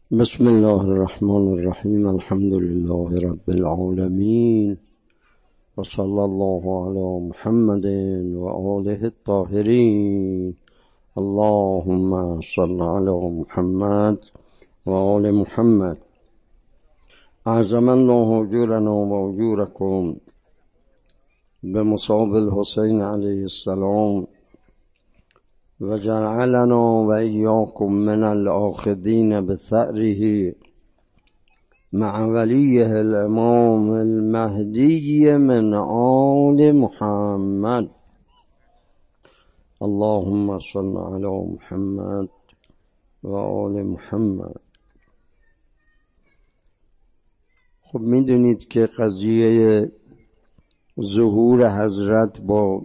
بسم الله الرحمن الرحیم. الحمد لله رب العالمین و صلی الله علی محمد و آله الطاهرین. اللهم صل علی محمد و آل محمد. اعظم الله اجورنا و اجورکم بمصاب الحسین علیه السلام و جعلنا و ایاکم من الآخذین بثأره مع ولیه الامام المهدی من آل محمد. اللهم صل علی محمد و آل محمد. خب میدونید که قضیه ظهور حضرت با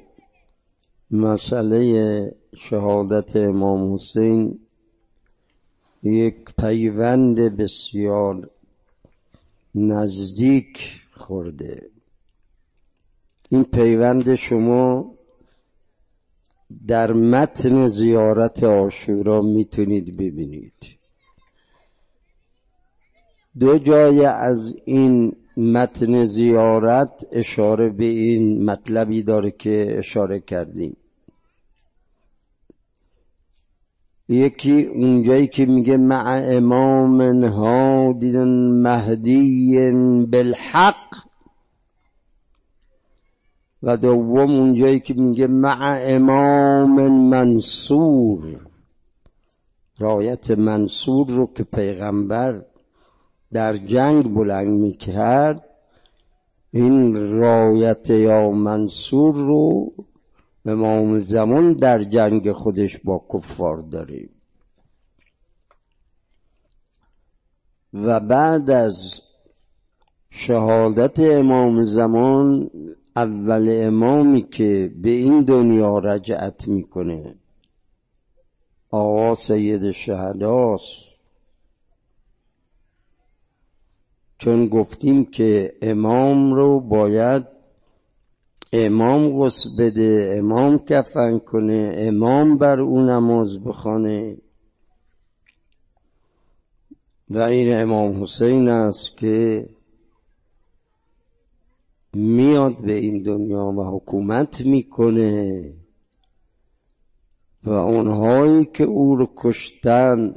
مسئله شهادت امام حسین یک پیوند بسیار نزدیک خورده. این پیوند شما در متن زیارت عاشورا میتونید ببینید. دو جای از این متن زیارت اشاره به این مطلبی داره که اشاره کردیم. یکی اونجایی که میگه مع امام هادی مهدی بالحق، و دوم اونجایی که میگه مع امام منصور. رایت منصور رو که پیغمبر در جنگ بلند میکرد، این رایت یا منصور رو امام زمان در جنگ خودش با کفار داره. و بعد از شهادت امام زمان، اول امامی که به این دنیا رجعت میکنه آقا سید شهداست. چون گفتیم که امام رو باید امام غسل بده، امام کفن کنه، امام بر او نماز بخونه، و این امام حسین است که میاد به این دنیا و حکومت میکنه و اونهایی که او رو کشتن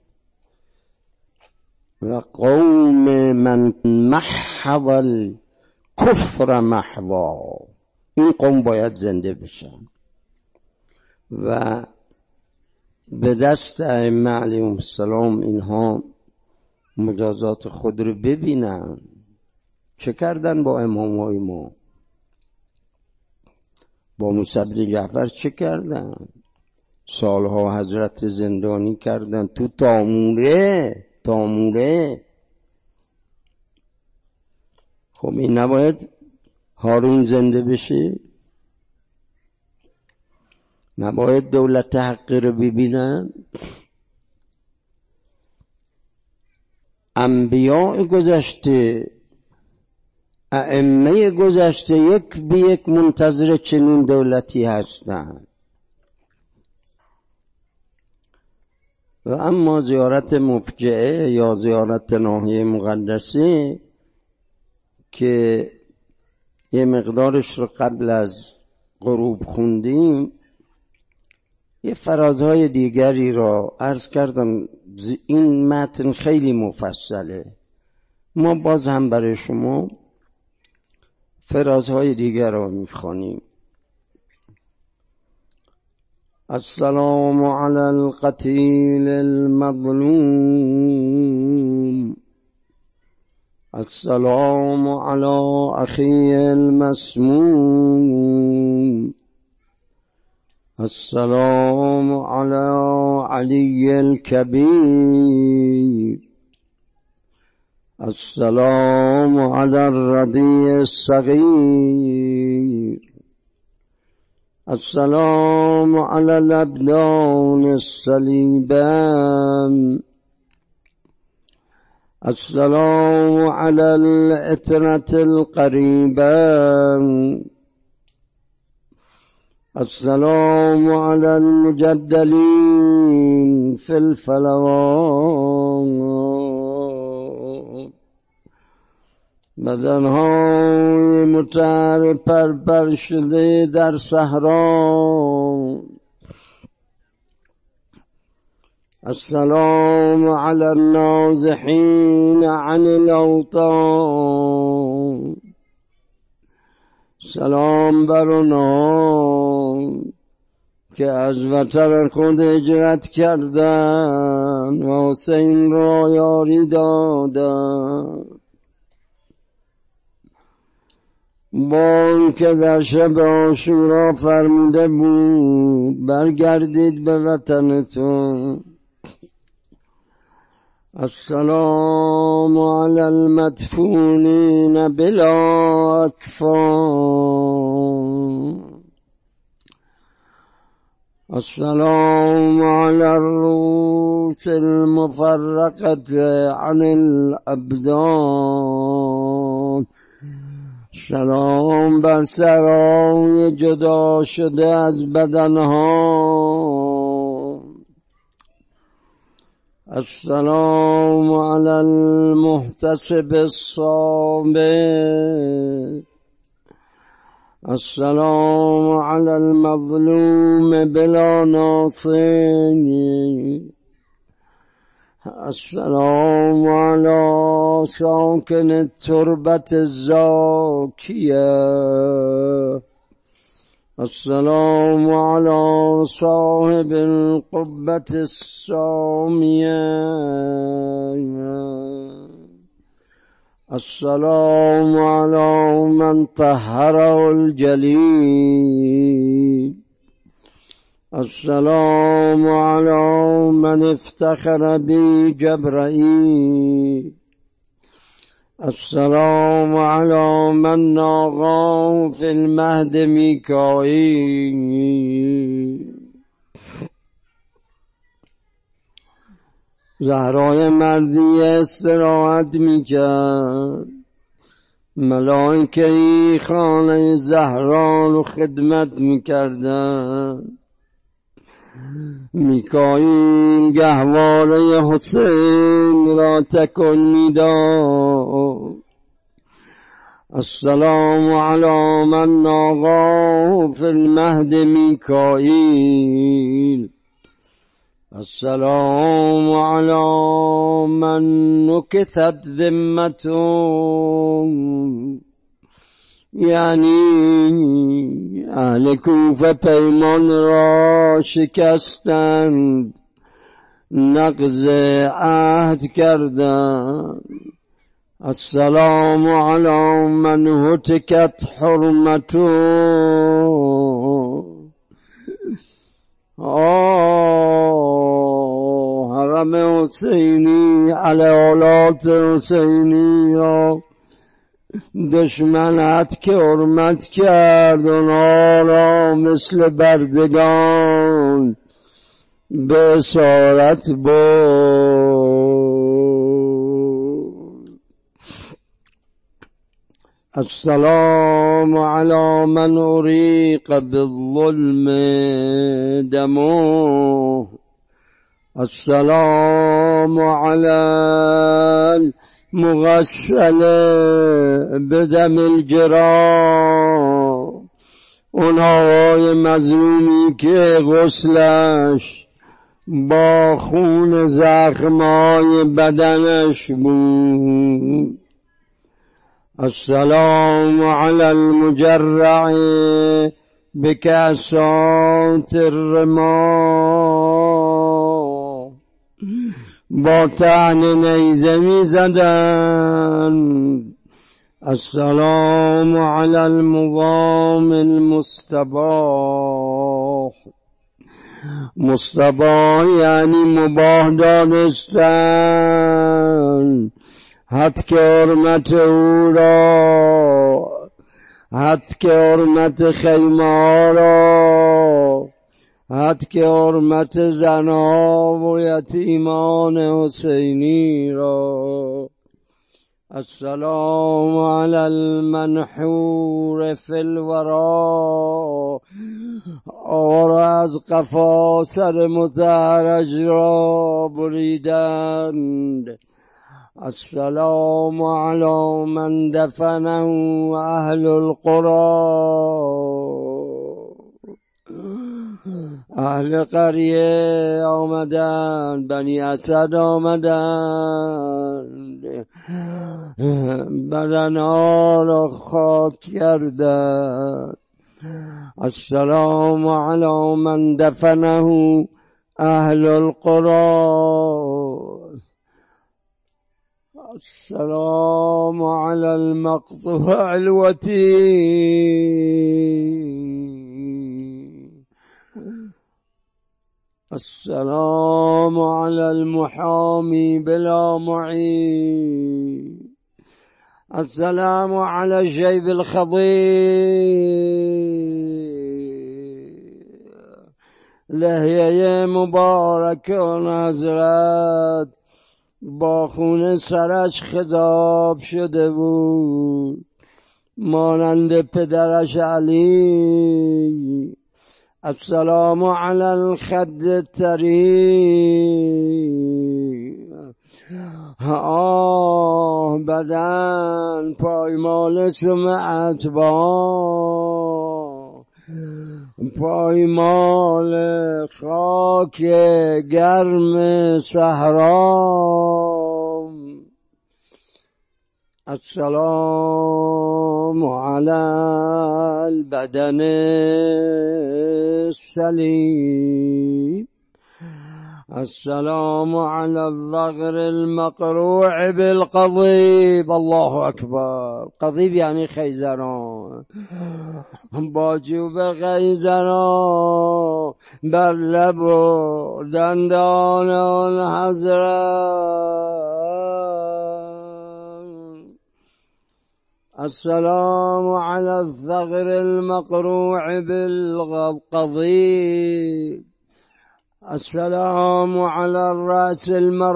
و قوم من محو الکفر محوا، این قوم باید زنده بشن و به دست ائمه علیهم السلام اینها مجازات خود رو ببینن. چه کردن با امامای ما؟ با موسی بن جعفر چه کردن؟ سالها حضرت زندانی کردن تو تاموره. خب این نباید هارون زنده بشه؟ نباید دولت حقی رو ببینن؟ انبیاء گذشته، ائمه گذشته یک به یک منتظر چنین دولتی هستند. و اما زیارت مفجعه یا زیارت ناحیه مقدسه که یه مقدارش رو قبل از غروب خوندیم، یه فرازهای دیگری را عرض کردم. این متن خیلی مفصله، ما باز هم برای شما فرازهای دیگر را میخوانیم. السلام علی القتیل المظلوم، السلام علی اخی المسموم، السلام علی علی الکبیر، السلام علی الرضیع الصغیر، السلام علی الابدان الصلیبان، السلام علی العترة القریبان، السلام على المجدلين في الفلوات، بدنهای متحر پرپر شده در صحرا. السلام علی النازحین عن الاوطان. سلام بر آنان که از وطن خود هجرت کردند و حسین را یاری دادند. با آنکه در شب عاشورا فرموده بود برگردید به وطنتون. السلام علی المدفونین بلا اکفان. السلام علی الرؤوس المفرقة عن الابدان. سلام بر سرای جدا شده از بدنها. السلام علی المحتسب الصابر. السلام علی المظلوم بلا ناصر. السلام علی ساکن التربة الزاکیه. السلام علی صاحب القبة السامیه. السلام علی من طهره الجلیل. السلام علی من افتخر بی جبرائیل. السلام علی من ناغاه فی المهد میکائیل. زهرای مردی استراحت میکرد. ملائکه خانه زهرا رو خدمت میکردند. میکائیل گهواره حسین را تکان میداد. السلام علی من ناغاه فی المهد میکائیل. السلام علی من نکثت ذمته. یعنی اهل کوفه پیمان را شکستند، نقض عهد کردند. السلام علی من هتکت حرمته. حرم حسینی، علیالات حسینی را دشمن هتک حرمت کرد. آنها را مثل بردگان به اسارت برد. السلام علی من اریق بالظلم دمه. السلام علی مغسل بدم الجراح. اون آقای مظلومی که غسلش با خون زخمای بدنش بود. السلام علی المجرع بکاسات الرماح. با طعن نیزه می زدن. السلام علی المضام المستباح. مستباح یعنی مباح دانستن. هتک حرمت او را، هتک حرمت خیمه را، هتک حرمت زنها و یتیمان حسینی را. السلام علی المنحور فی الورا. آقا را از قفا سر متحرج را بریدند. السلام على من دفنه اهل القرى. اهل قریه آمدن، بنی اسد آمدن، بدنها را خاک کردن. السلام علی من دفنه اهل القرى. السلام على المقطوع الوتين. السلام على المحامي بلا معين. السلام على الجيب الخضير. لحیه مبارک حضرت با خون سرش خضاب شده بود، مانند پدرش علی. السلام علی الخد الطری. بدن پایمال سمعت با پایمال خاک گرم صحرا. السلام علی البدن السلیم. السلام على الظغر المقروع بالقضيب. الله اکبر. قضیب یعنی خیزران، با جوب خیزران بر لب و دندان آن حضرت. السلام على الظغر المقروع بالقضيب. السلام على الرأس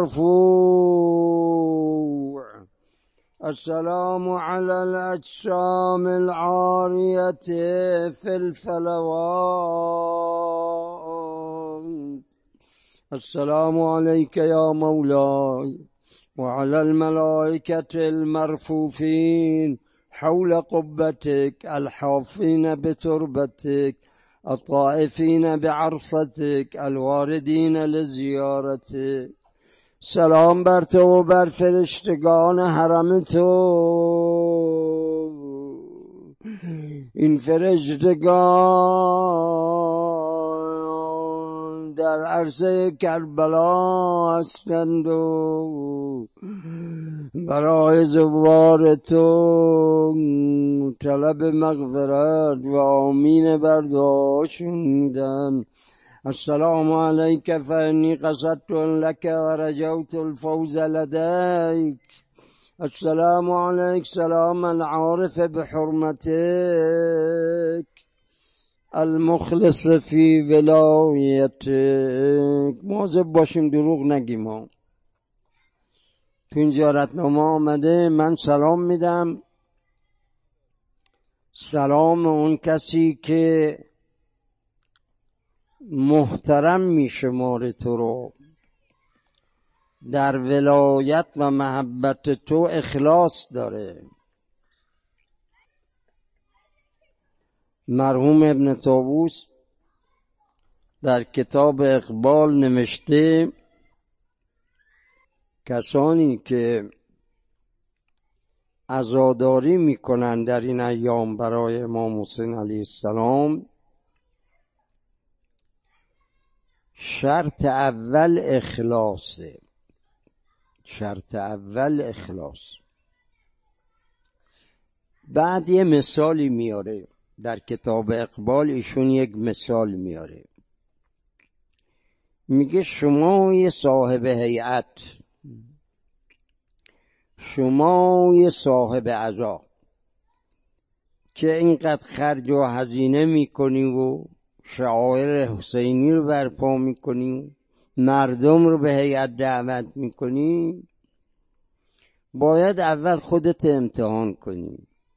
المرفوع. السلام على الأجسام العارية في الفلوات. السلام عليك يا مولاي وعلى الملائكة المرفوفين حول قبتك، الحافين بتربتك، الطائفين بعرفتك، الواردين لزیارتك. سلام بر تو و بر فرشتگان حرم تو. این فرشتگان در عرصه کربلا هستند و برای زوار تو طلب مغفرت و آمین برداشتن میدن. السلام عليك فإني قصدت لك ورجوت الفوز لديك. السلام عليك سلام العارف بحرمتك المخلص في ولایتك. مواظب باشیم دروغ نگیم. تو این زیارتنامه آمده من سلام میدم، سلام اون کسی که محترم میشماره تو رو، در ولایت و محبت تو اخلاص داره. مرحوم ابن طاووس در کتاب اقبال نوشته کسانی که عزاداری میکنن در این ایام برای امام حسین علیه السلام، شرط اول اخلاصه. شرط اول اخلاص. بعد یه مثالی میاره در کتاب اقبال، ایشون یک مثال میاره، میگه شما یه صاحب هیئت، شما یه صاحب عزا که اینقدر خرج و هزینه میکنی و شعائر حسینی رو برپا میکنی، مردم رو به هیئت دعوت میکنی، باید اول خودت امتحان کنی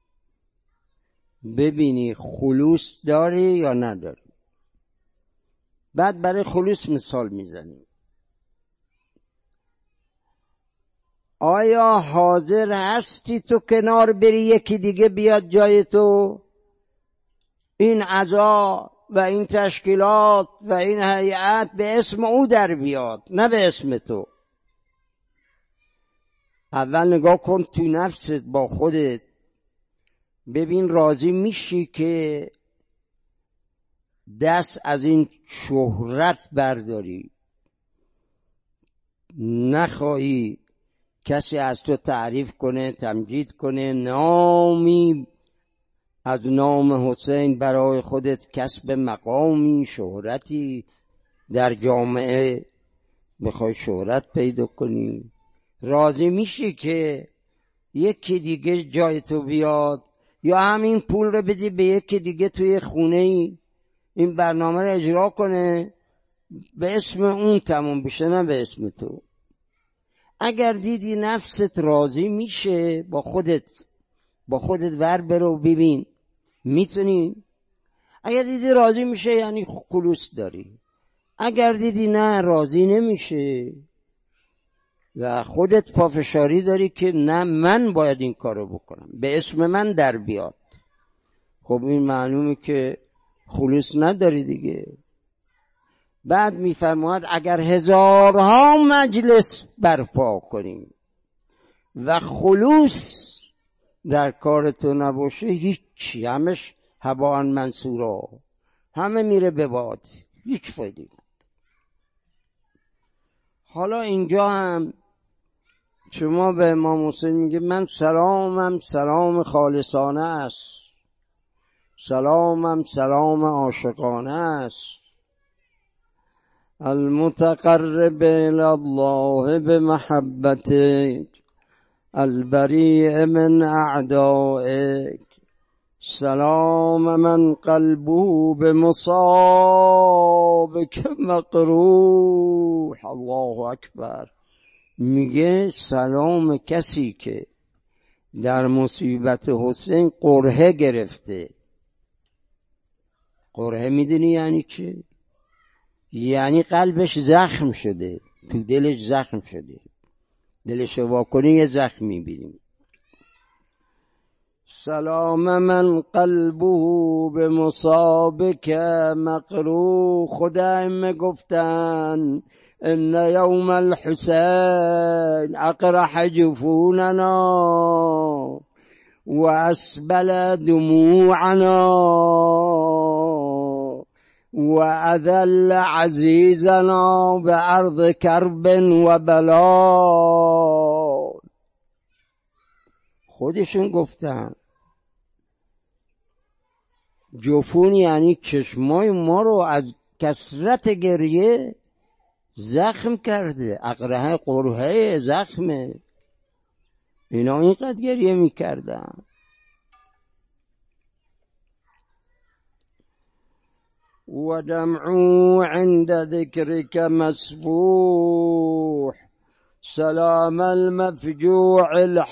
ببینی خلوص داری یا نداری. بعد برای خلوص مثال میزنی. آیا حاضر هستی تو کنار بری یکی دیگه بیاد جای تو؟ این عزا و این تشکیلات و این هیئت به اسم او در بیاد، نه به اسم تو. اول نگاه کن تو نفست با خودت، ببین راضی میشی که دست از این شهرت برداری، نخواهی کسی از تو تعریف کنه، تمجید کنه، نامی از نام حسین برای خودت کسب مقامی، شهرتی در جامعه بخوای شهرت پیدا کنی. راضی میشی که یکی دیگه جای تو بیاد، یا همین پول رو بدی به یکی دیگه توی خونه این برنامه رو اجرا کنه، به اسم اون تموم بشه، نه به اسم تو. اگر دیدی نفست راضی میشه با خودت ور برو ببین میتونی. اگر دیدی راضی میشه یعنی خلوص داری. اگر دیدی نه راضی نمیشه و خودت پافشاری داری که نه من باید این کارو بکنم، به اسم من در بیاد، خب این معلومه که خلوص نداری دیگه. بعد میفرماید اگر هزارها مجلس برپا کنیم و خلوص در کار تو نباشه، هیچی، همش هباء منصورا، همه میره به باد، هیچ فایده نداره. حالا اینجا هم شما به امام حسین میگه من سلامم سلام خالصانه است، سلامم سلام عاشقانه است. المتقرب الى الله بمحبتك البریء من اعدائك سلام من قلبه بمصابك مقروح. الله اکبر. میگه سلام کسی که در مصیبت حسین قرحه گرفته. قرحه میدونی یعنی چه؟ یعنی قلبش زخم شده، تو دلش زخم شده، دلش واکنی یه زخم میبینیم. سلام من قلبه به مصابک مقروح. خدا ائمه گفتن ان یوم الحسین اقرح جفوننا و اسبل دموعنا و اذل عزیزنا به ارض کرب و بلا. خودشون گفتن جفون یعنی چشمای ما رو از کثرت گریه زخم کرده. اقرحه قرحه زخمه، اینا اینقدر گریه میکردن. و دمعو عند ذکرک مسفوح سلام المفجوع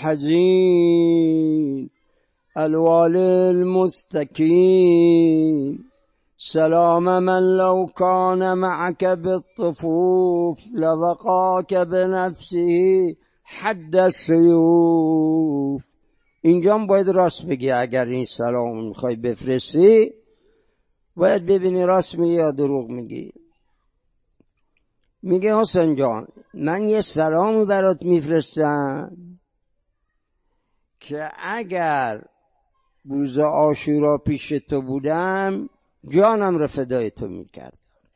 الحزين الوالي المستكين سلام من لو كان معك بالطفوف لبقاك بنفسه حد السيوف. اینجا باید راست بگی. اگر این سلام میخوای بفرستی باید ببینی راست میگی یا دروغ میگی. میگه حسین جان من یه سلامی برات میفرستم که اگر روز عاشورا پیش تو بودم جانم را فدای تو میکرد.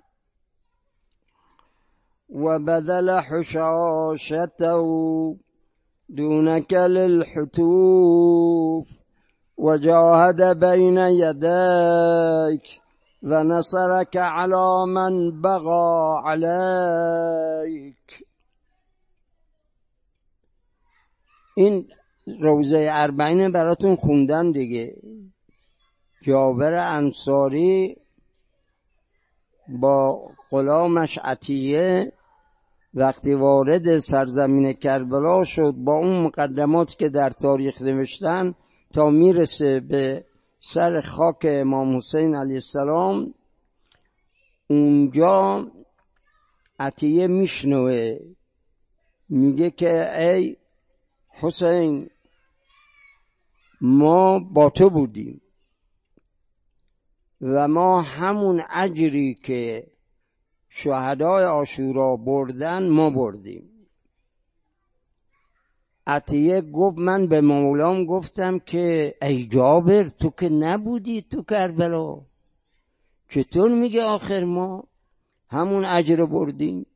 و بدل حشاشته دونک للحتوف و جاهد بین یدیک و نصرک علی من بغا علیک. این روزه اربعین براتون خوندم دیگه. جابر انصاری با غلامش عطیه وقتی وارد سرزمین کربلا شد، با اون مقدماتی که در تاریخ نوشتن تا میرسه به سر خاک امام حسین علیه السلام، اونجا عطیه میشنوه میگه که ای حسین ما با تو بودیم و ما همون اجری که شهدای عاشورا بردن ما بردیم. عطیه گفت من به مولام گفتم که ای جابر تو که نبودی تو کربلا، چطور میگه آخر ما همون اجر بردیم؟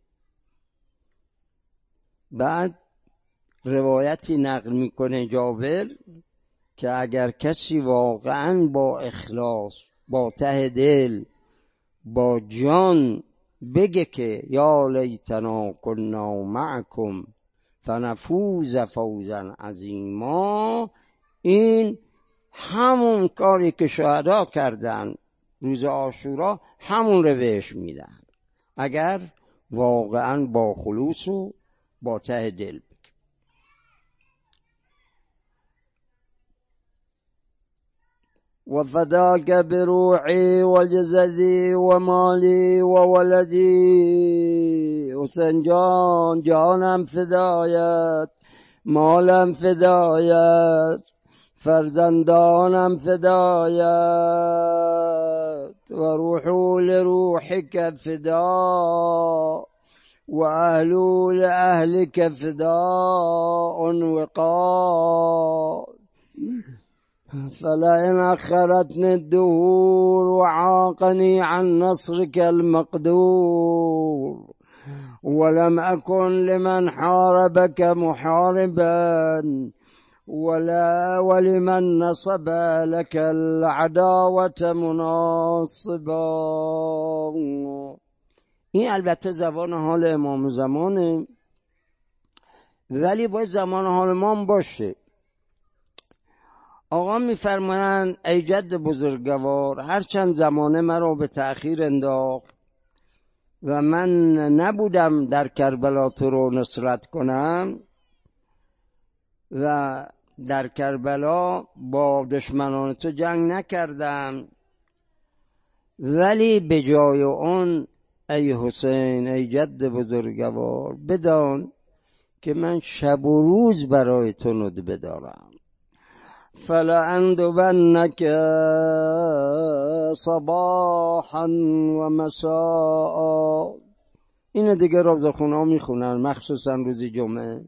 بعد روایتی نقل میکنه جابر که اگر کسی واقعا با اخلاص، با ته دل، با جان بگه که یا لیتنا کنا معکم فنفوز فوزا عظیما، این همون کاری که شهدا کردن روز عاشورا همون رو بهش میدن، اگر واقعا با خلوص و با ته دل. وفداك بروحي وجسدي ومالي وولدي، حسین جان جانم فدایت، مالم فدایت، فرزندانم فدایت، و روحو لروحك فداء و اهلو لأهلك فداء وقاء، فلئن أخرتني الدهور وعاقني عن نصرك المقدور، ولم أكن لمن حاربك محاربا ولمن نصب لك العداوة مناصبا. این البته زبان حال امام زمانه، ولی باید زمان حال ما باشه. آقا میفرمایند ای جد بزرگوار، هرچند زمانه مرا به تأخیر انداخت و من نبودم در کربلا تو رو نصرت کنم و در کربلا با دشمنان تو جنگ نکردم، ولی به جای اون ای حسین، ای جد بزرگوار، بدان که من شب و روز برای تو ندبه دارم. فلأندبنك صباحا و مساء، اینو دیگه روزخونا میخونن مخصوصا روز جمعه.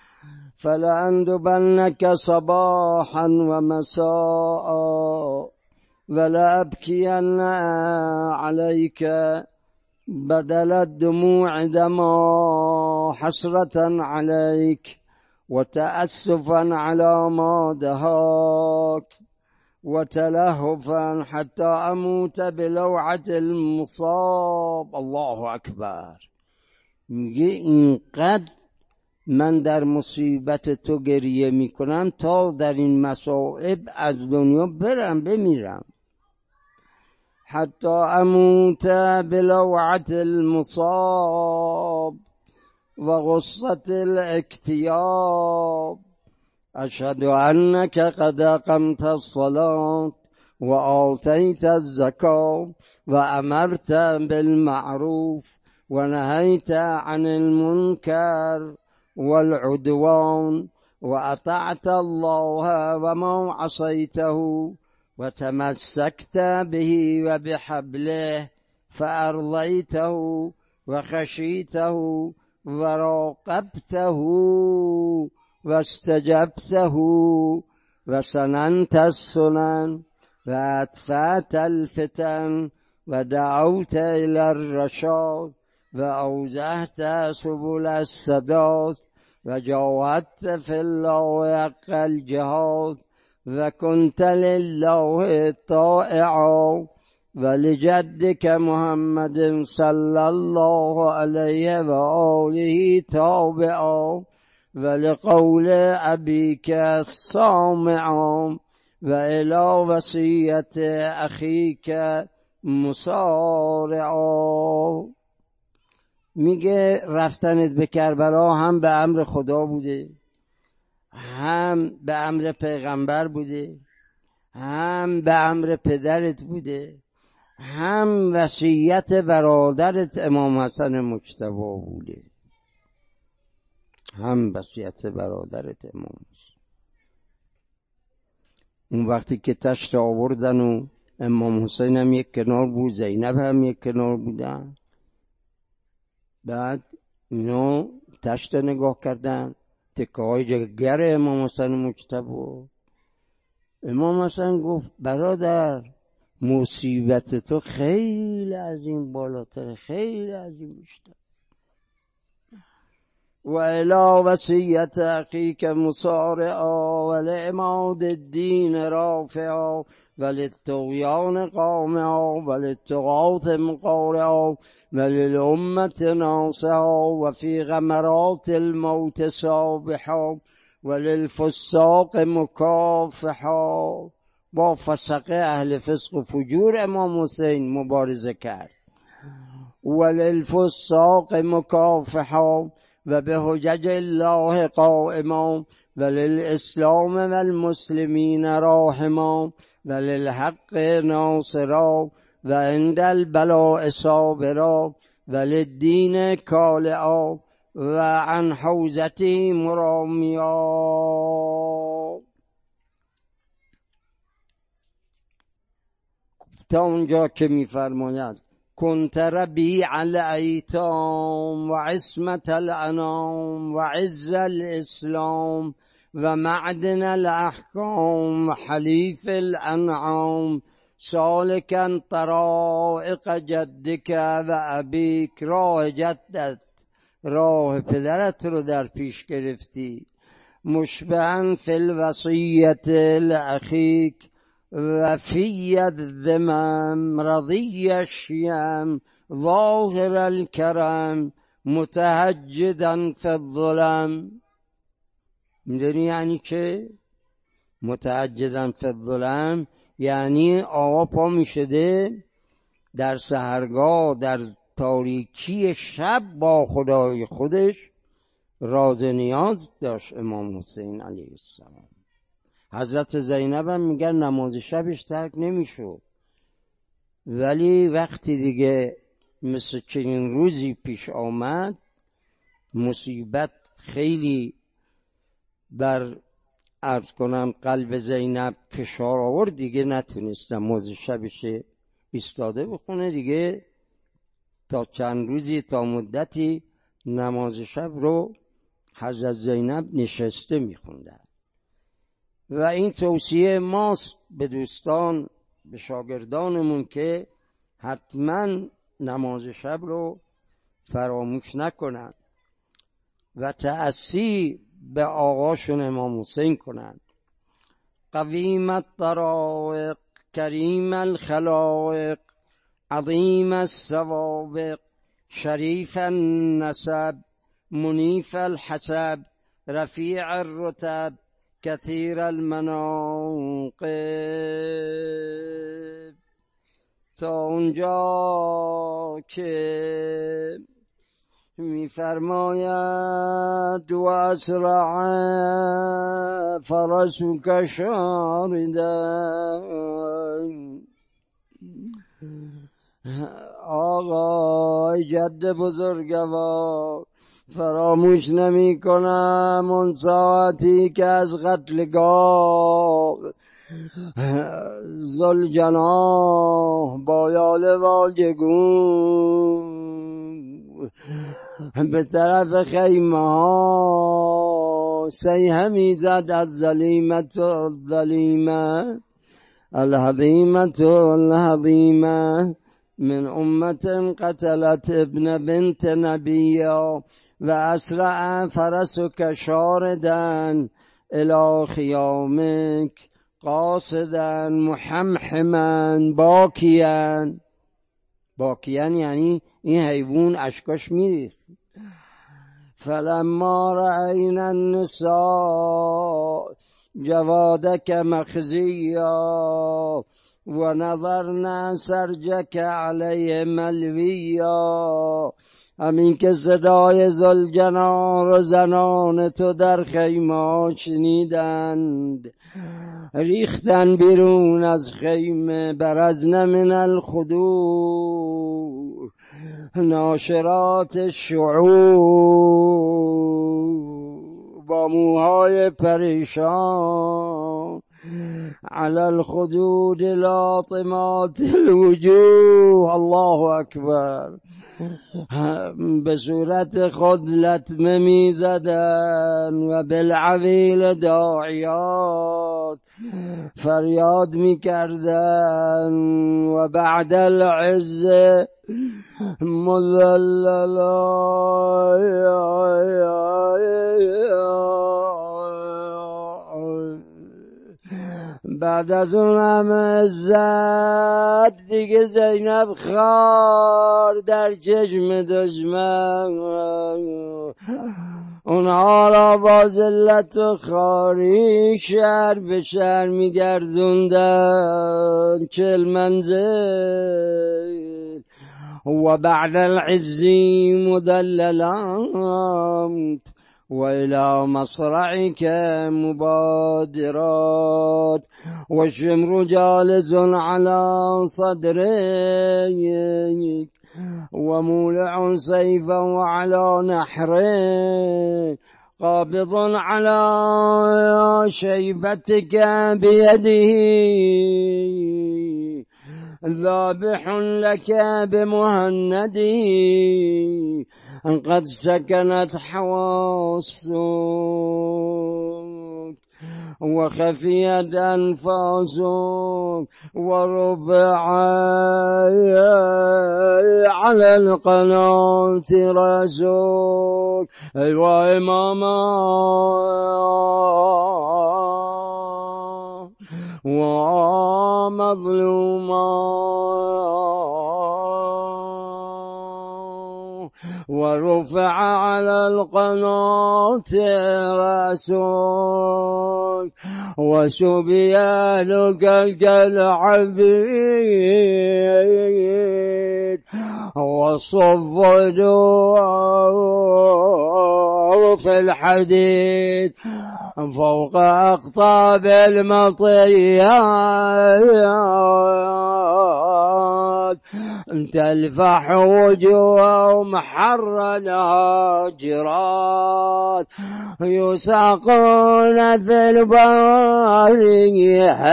فلأندبنك صباحا و مساء ولأبكين عليك بدل الدموع دما حسرة عليك وتأسفا على ما دهاك وتلهفا حتى أموت بلوعة المصاب. الله اکبر. میگه اینقدر من در مصیبت تو گریه میکنم تا در این مصائب از دنیا بمیرم. حتى أموت بلوعة المصاب وغصة الاكتياب. أشهد أنك قد أقمت الصلاة وآتيت الزكاة وأمرت بالمعروف ونهيت عن المنكر والعدوان وأطعت الله وما عصيته وتمسكت به وبحبله فأرضيته وخشيته وراقبته واستجبته وسننت السنن وأطفأت الفتن ودعوت إلى الرشاد وأوزعت سبل السداد وجاهدت في الله حق الجهاد وكنت لله طائعا ولجدك محمد صلى الله عليه وآله تابعا ولقول أبيك سامعا وإلى وصية أخيك مسارعا. میگه رفتنت به کربلا هم به امر خدا بوده، هم به امر پیغمبر بوده، هم به امر پدرت بوده، هم وصیت برادرت امام حسن مجتبی بوده. هم وصیت برادرت امام حسین. اون وقتی که تشت آوردن و امام حسین هم یک کنار بود، زینب هم یک کنار بودن، بعد اینا تشت نگاه کردن، تکه های جگر امام حسین مجتبی. امام حسین گفت برادر مصیبت تو خیلی از این بالاتر، خیلی از این بیشتر. و الی وصیت اخیک مسارعا و لعماد الدین رافعا و للطغیان قامعا و للطغاة مقارعا و للامة ناصعا و فی غمرات الموت سابحا و للفساق مکافحا. با فسقه اهل فسق و فجور امام حسین مبارزه کرد. و للفساق مکافحا و به حجج الله قائما و للاسلام و المسلمین راحما و للحق ناصرا و عند البلاء صابرا و للدین کالعا و عن حوزتی مرامیا. تا اونجا که می‌فرماید کنت ربیع الایتام و عصمت الانام و عز الاسلام و معدن الاحکام و حلیف الانعام سالکا طرائق جدک و ابیک. راه جدت، راه پدرت رو در پیش گرفتی. مشبعا فی الوصیت لاخیک و فی الذمم رضی الشیم ظاهر الکرم متهجدا فی الظلم. میدونی یعنی چه؟ متهجدا فی الظلم یعنی آقا پا میشده در سحرگاه، در تاریکی شب با خدای خودش راز نیاز داشت امام حسین علیه السلام. حضرت زینب هم میگن نماز شبش ترک نمیشد، ولی وقتی دیگه مثل چنین روزی پیش آمد، مصیبت خیلی بر عرض کنم قلب زینب فشار آورد، دیگه نتونست نماز شبش ایستاده بخونه دیگه. تا چند روزی، تا مدتی نماز شب رو حضرت زینب نشسته میخوندن. و این توصیه ماست به دوستان، به شاگردانمون که حتما نماز شب رو فراموش نکنن و تأسی به آقاشون امام حسین کنند. قویم الطرائق کریم الخلائق عظیم السوابق شریف النسب منیف الحسب رفیع الرتب کثیر المناقب. تا اونجا که می‌فرماید و اسرع فرسک شاردن. آقای جد بزرگوار فراموش نمی کنم اون ساعتی که از قتلگاه ذوالجناح با یال واژگون به طرف خیمه ها سیحه میزد از ظلیمت الظلیمه الحظیمت الحظیمه من امت قتلت ابن بنت نبیا و اسرع فرسک شاردن الی خیامک قاصدن محمحما باکیان. باکیان یعنی این حیوان اشکاش میریخت. فلما رأینا النساء جوادک مخزیا و نظرنا سرجک علی ملویا. همین که صدای ذوالجناح و زنان تو در خیمه شنیدند، ریختن بیرون از خیمه. برزن من الخدور ناشرات الشعور. با موهای پریشان علی الخدود لاطمات الوجوه، الله اکبر، به صورت خود لطمه می زدن و بالعویل داعیات فریاد می کردن و بعد العز بعد از اون همه عزت دیگه زینب خار در چشم دشمن، اونها را با ذلت و خاری شهر به شهر میگردوندن 40 منزل و بعد العز مدللات و الى مصرعك مبادرات و شمر جالس على صدرك و مولع سيفا وعلى نحره قابض على شيبتك بيده ذابح لك بمهنده قد سكنت حواسك وخفيت أنفاسك ورفع على القناة رأسك. أيوة إماما ومظلوما ورفع على القناة رأسك وسبيانك كالعبيد وصفدوا في الحديد فوق أقطاب المطيات تلفح وجوههم حر الهاجرات يساقون في البريح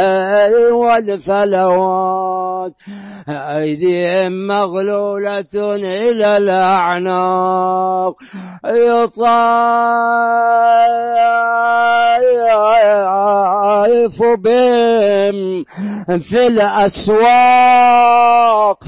والفلوات أيديهم مغلولة إلى الأعناق يطاف بهم في الأسواق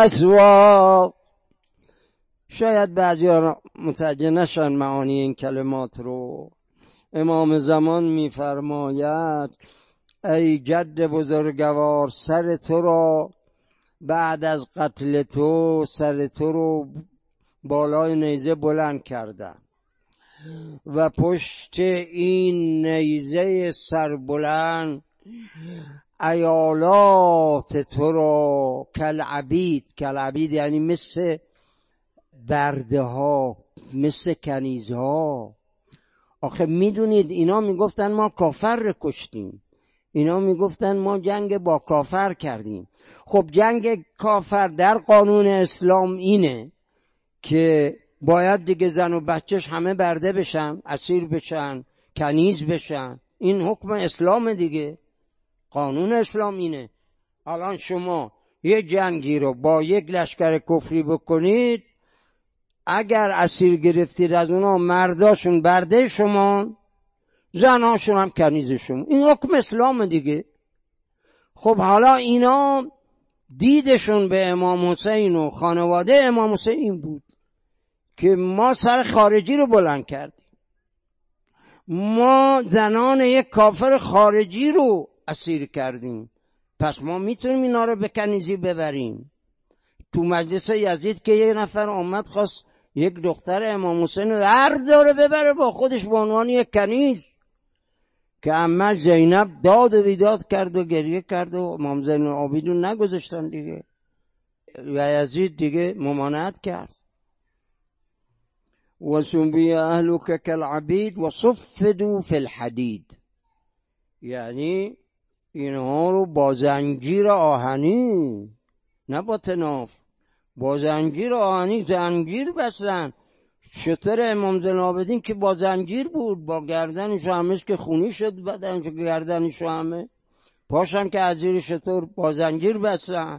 شاید بعضی ها متوجه نشن معانی این کلمات رو. امام زمان میفرماید ای جد بزرگوار، سر تو را بعد از قتل تو سر تو رو بالای نیزه بلند کردن و پشت این نیزه سربلند ایالات تو را کالعبید یعنی مثل برده ها، مثل کنیزها. آخه میدونید اینا میگفتن ما کافر رو کشتیم، اینا میگفتن ما جنگ با کافر کردیم. خب جنگ کافر در قانون اسلام اینه که باید دیگه زن و بچهش همه برده بشن، اسیر بشن، کنیز بشن. این حکم اسلام دیگه، قانون اسلام اینه. الان شما یه جنگی رو با یک لشکر کفری بکنید، اگر اسیر گرفتید از اونا مرداشون برده شما، زناشون هم کنیز شما. این حکم اسلام دیگه. خب حالا اینا دیدشون به امام حسین و خانواده امام حسین این بود که ما سر خارجی رو بلند کردیم، ما زنان یک کافر خارجی رو اسیر کردیم، پس ما میتونیم اینا رو به کنیزی ببریم. تو مجلس یزید که یک نفر آمد خواست یک دختر امام حسین رو داره ببره با خودش به عنوان یک کنیز، که عمه زینب داد و بیداد کرد و گریه کرد و امام زین العابدین نگذاشتن دیگه و یزید دیگه ممانعت کرد. و سنبی اهلک کالعبید و صفدوا فی الحدید، یعنی اینها رو با زنجیر آهنی، نه با تناف، با زنجیر آهنی زنجیر بستن. شتر امام زین العابدین که با زنجیر بود، با گردنش همه که خونی شد، بدنش گردنش همه، پاشم که از زیر شتر با زنجیر بستن.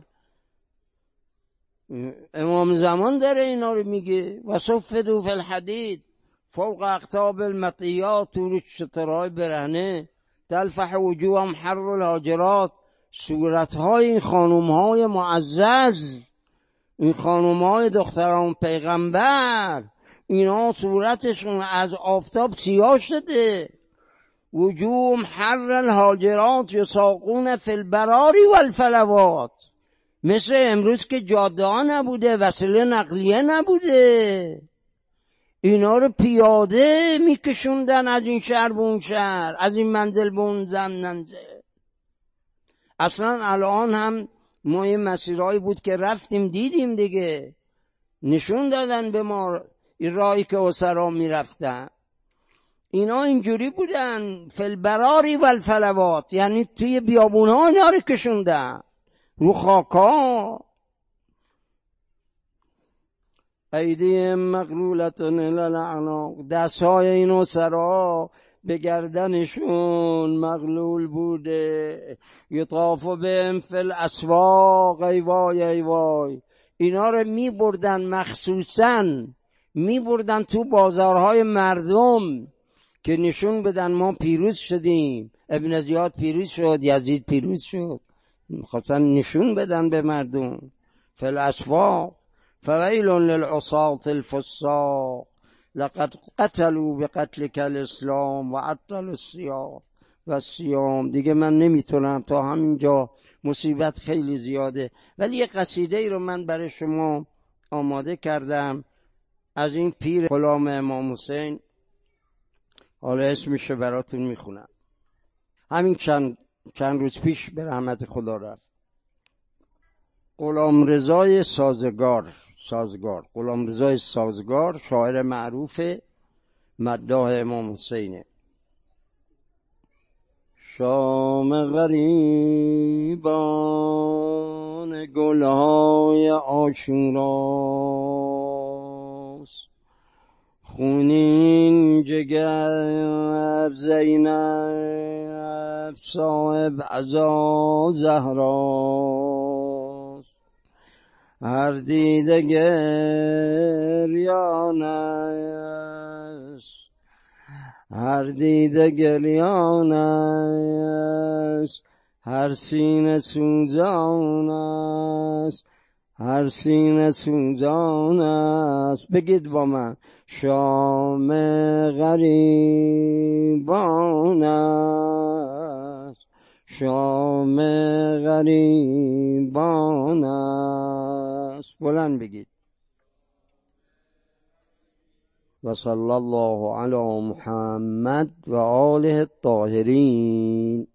امام زمان داره اینا رو میگه. و صفدوا فی الحدید فوق اقطاب المطیات، تو شترهای برهنه، تلفح وجوههم حر الحاجرات. صورتهای این خانومهای معزز، این خانومهای دختران پیغمبر، اینا صورتشون از آفتاب سیاه شده. وجوههم حر الحاجرات یساقون فی البراری والفلوات. مثل امروز که جاده ها نبوده، وسیله نقلیه نبوده، اینا رو پیاده میکشوندن از این شهر به اون شهر، از این منزل به اون منزل. اصلا الان هم ما یه مسیرهایی بود که رفتیم دیدیم دیگه، نشون دادن به ما این راهی که اسرا میرفتن. اینا اینجوری بودن، فی البراری والفلوات، یعنی توی بیابونها اینا رو کشوندن، رو خاکا. ایدیهم مغلولتون الی الاعناق، دستهای این اسرا به گردنشون مغلول بوده. یطاف بهم فی الاسواق، ای وای ای وای. اینا رو می بردن، مخصوصا می بردن تو بازارهای مردم که نشون بدن ما پیروز شدیم، ابن زیاد پیروز شد، یزید پیروز شد، خواستن نشون بدن به مردم. فی الاسواق فویل للعصاة الفساق، لقد قتلوا بقتلك الاسلام و عطلوا الصیام و الصیام. دیگه من نمیتونم تا همینجا، مصیبت خیلی زیاده. ولی یه قصیده ای رو من برای شما آماده کردم از این پیر غلام امام حسین. حالا اسمشو براتون میخونم. همین چند روز پیش به رحمت خدا رفت. غلامرضای سازگار، غلامرضای سازگار، شاعر معروف مداح امام حسینه. شام غریبان گلهای عاشوراست، خونین جگر زینب صاحب عزا زهراست. هر دیده گریان است، هر دیده گریان است، هر سینه سوزان است، هر سینه سوزان است. بگید با من، شام غریبان است، شام غریبان است. بلند بگید. و صلی الله علی محمد و آله الطاهرین.